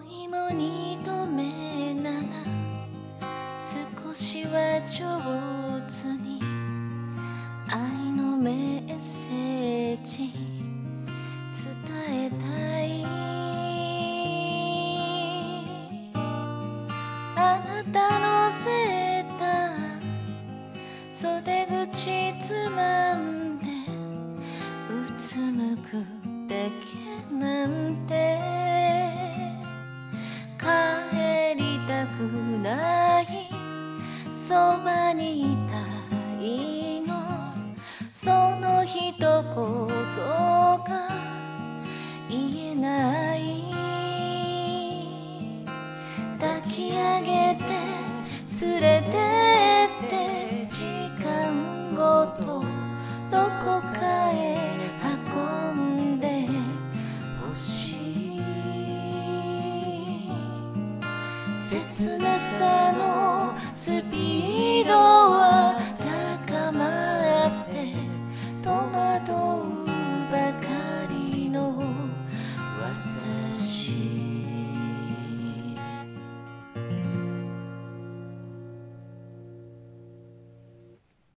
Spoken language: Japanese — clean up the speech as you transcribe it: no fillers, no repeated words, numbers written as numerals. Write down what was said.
恋も二度目なら少しは上手に愛のメッセージ伝えたい。あなたのセーター袖口つまんでうつむくだけなんて帰りたくない、そばにいたいの、その一言が言えない。抱き上げて連れてって時間ごとどこかへ運んでほしい。切なさのスピードは